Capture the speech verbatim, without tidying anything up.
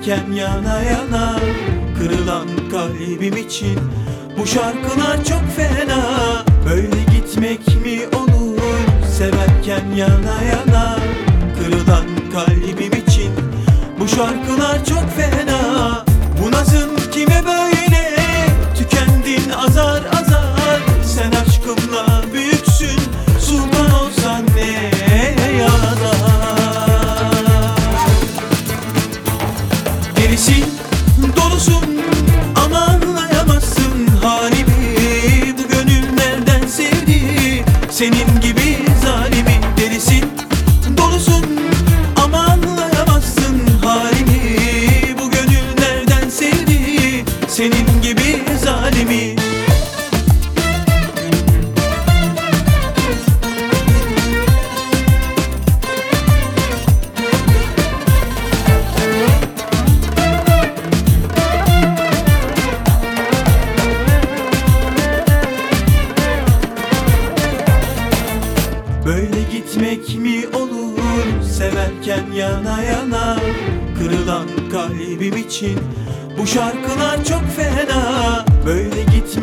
severken yana yana, kırılan kalbim için bu şarkılar çok fena. Böyle gitmek mi olur, severken yana yana, kırılan kalbim için bu şarkılar çok fena. Bu nazın kime böyle, tükendin azar azar. Sen aşkımla büyüksün, sultan olsan ne yarar. Delisin, dolusun ama anlayamazsın halimi. Bu gönül nereden sevdi senin gibi zalimi? Delisin, dolusun ama anlayamazsın halimi. Bu gönül nereden sevdi senin gibi zalimi? Böyle gitmek mi olur, severken yana yana, kırılan kalbim için bu şarkılar çok fena.